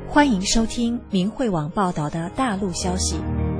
欢迎收听明慧网报道的大陆消息。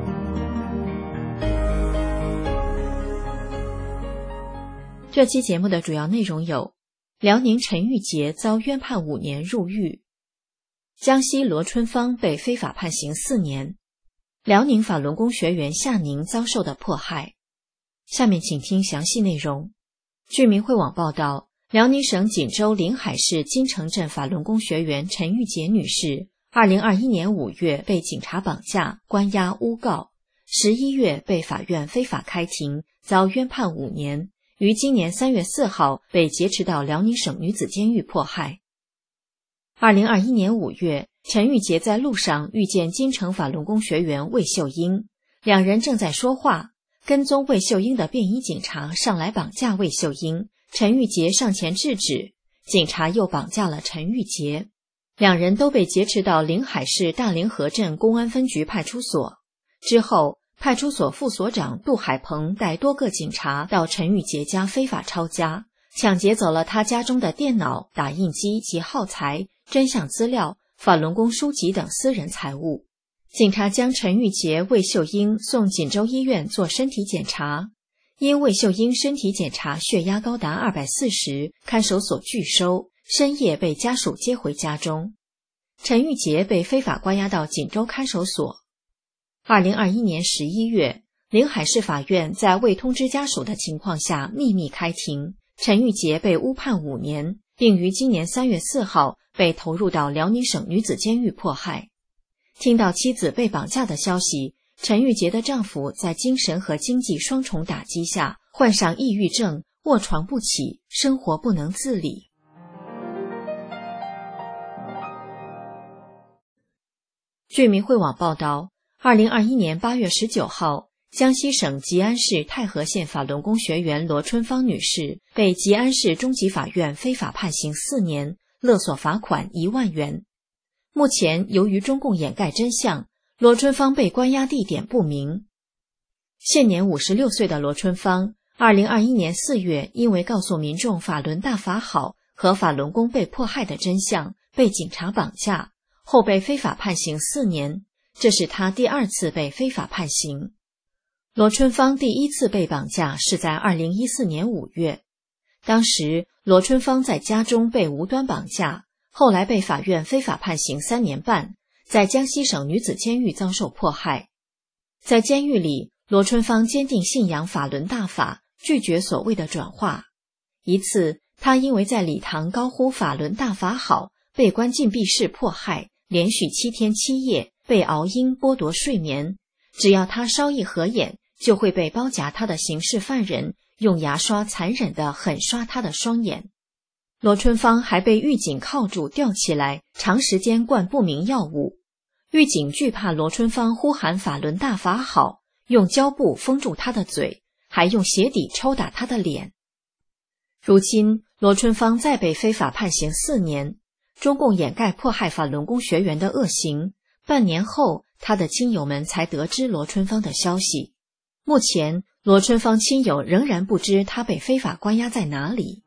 这期节目的主要内容有：辽宁陈玉杰遭冤判5年入狱，江西罗春芳被非法判刑4年，辽宁法轮功学员夏宁遭受的迫害。下面请听详细内容。据明慧网报道，辽宁省锦州临海市金城镇法轮功学员陈玉杰女士2021年5月被警察绑架、关押、诬告，11月被法院非法开庭，遭冤判5年，于今年3月4号被劫持到辽宁省女子监狱迫害。2021年5月，陈玉杰在路上遇见金城法轮功学员魏秀英，两人正在说话，跟踪魏秀英的便衣警察上来绑架魏秀英，陈玉杰上前制止，警察又绑架了陈玉杰，两人都被劫持到临海市大凌河镇公安分局派出所。之后，派出所副所长杜海鹏带多个警察到陈玉杰家非法抄家，抢劫走了他家中的电脑、打印机及耗材、真相资料、法轮功书籍等私人财物。警察将陈玉杰、魏秀英送锦州医院做身体检查，因魏秀英身体检查血压高达240，看守所拒收，深夜被家属接回家中。陈玉杰被非法关押到锦州看守所。2021年11月，临海市法院在未通知家属的情况下秘密开庭，陈玉杰被诬判5年，并于今年3月4号被投入到辽宁省女子监狱迫害。听到妻子被绑架的消息，陈玉杰的丈夫在精神和经济双重打击下患上抑郁症，卧床不起，生活不能自理。据明慧网报道，2021年8月19号，江西省吉安市太和县法轮功学员罗春芳女士被吉安市中级法院非法判刑4年，勒索罚款1万元。目前由于中共掩盖真相，罗春芳被关押地点不明。现年56岁的罗春芳2021年4月因为告诉民众法轮大法好和法轮功被迫害的真相，被警察绑架，后被非法判刑4年，这是他第2次被非法判刑。罗春芳第1次被绑架是在2014年5月，当时罗春芳在家中被无端绑架，后来被法院非法判刑3年半，在江西省女子监狱遭受迫害。在监狱里，罗春芳坚定信仰法轮大法，拒绝所谓的转化。一次，他因为在礼堂高呼法轮大法好，被关禁闭室迫害，连续7天7夜，被熬鹰剥夺睡眠，只要他稍一合眼，就会被包夹他的刑事犯人用牙刷残忍地狠刷他的双眼。罗春芳还被狱警铐住吊起来，长时间灌不明药物。狱警惧怕罗春芳呼喊法轮大法好，用胶布封住他的嘴，还用鞋底抽打他的脸。如今罗春芳再被非法判刑4年，中共掩盖迫害法轮功学员的恶行，半年后他的亲友们才得知罗春芳的消息。目前罗春芳亲友仍然不知他被非法关押在哪里。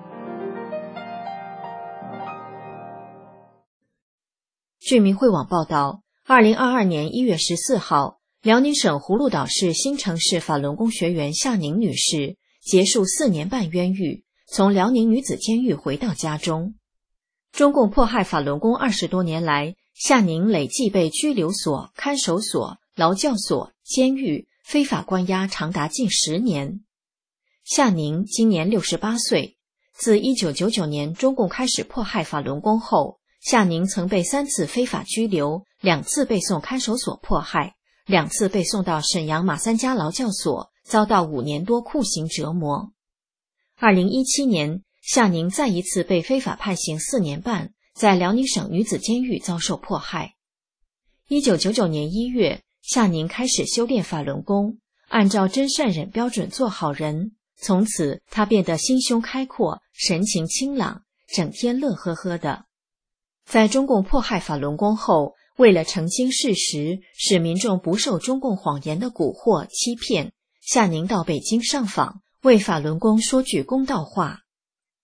据明慧网报道，2022年1月14号，辽宁省葫芦岛市新城市法轮功学员夏宁女士结束4年半冤狱，从辽宁女子监狱回到家中。中共迫害法轮功20多年来，夏宁累计被拘留所、看守所、劳教所、监狱非法关押长达近10年。夏宁今年68岁，自1999年中共开始迫害法轮功后，夏宁曾被3次非法拘留，2次被送看守所迫害，2次被送到沈阳马三家劳教所，遭到5年多酷刑折磨。2017年，夏宁再一次被非法判刑4年半，在辽宁省女子监狱遭受迫害。1999年1月，夏宁开始修炼法轮功，按照真善忍标准做好人，从此他变得心胸开阔，神情清朗，整天乐呵呵的。在中共迫害法轮功后，为了澄清事实，使民众不受中共谎言的蛊惑欺骗，夏宁到北京上访，为法轮功说句公道话。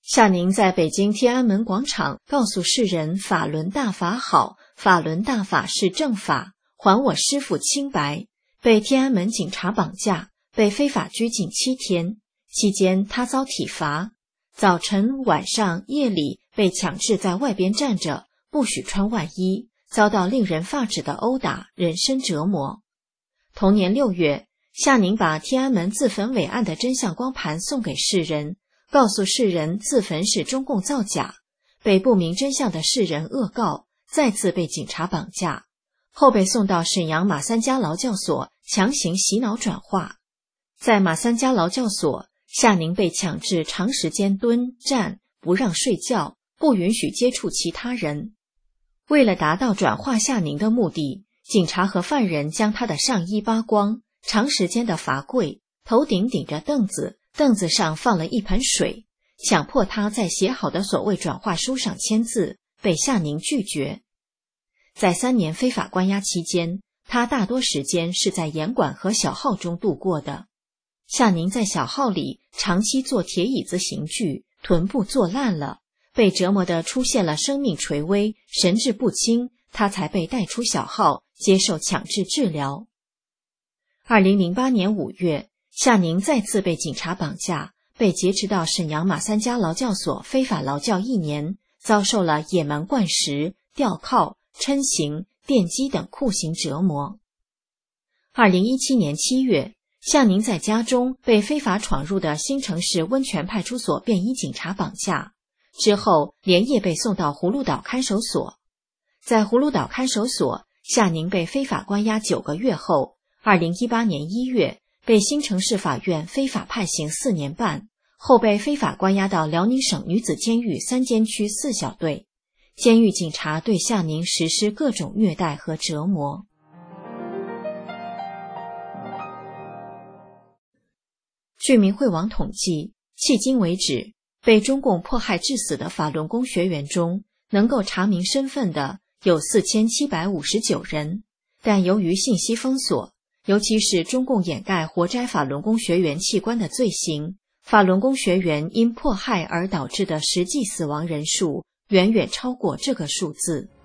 夏宁在北京天安门广场告诉世人法轮大法好，法轮大法是正法，还我师父清白，被天安门警察绑架，被非法拘禁7天，期间他遭体罚，早晨、晚上、夜里被强制在外边站着，不许穿外衣，遭到令人发指的殴打，人身折磨。同年6月，夏宁把天安门自焚伪案的真相光盘送给世人，告诉世人自焚是中共造假，被不明真相的世人恶告，再次被警察绑架，后被送到沈阳马三家劳教所强行洗脑转化。在马三家劳教所，夏宁被强制长时间蹲站，不让睡觉，不允许接触其他人。为了达到转化夏宁的目的，警察和犯人将他的上衣扒光，长时间的罚跪，头顶顶着凳子，凳子上放了一盆水，强迫他在写好的所谓转化书上签字，被夏宁拒绝。在3年非法关押期间，他大多时间是在严管和小号中度过的。夏宁在小号里长期坐铁椅子刑具，臀部坐烂了，被折磨得出现了生命垂危、神志不清，他才被带出小号接受强制治疗。2008年5月，夏宁再次被警察绑架，被劫持到沈阳马三家劳教所非法劳教1年，遭受了野蛮灌食、吊铐、抻刑、电击等酷刑折磨。2017年7月，夏宁在家中被非法闯入的新城市温泉派出所便衣警察绑架，之后连夜被送到葫芦岛看守所。在葫芦岛看守所，夏宁被非法关押9个月后，2018年1月被新城市法院非法判刑4年半，后被非法关押到辽宁省女子监狱3监区4小队。监狱警察对夏宁实施各种虐待和折磨。据民会网统计，迄今为止，被中共迫害致死的法轮功学员中，能够查明身份的有4759人，但由于信息封锁，尤其是中共掩盖活摘法轮功学员器官的罪行，法轮功学员因迫害而导致的实际死亡人数远远超过这个数字。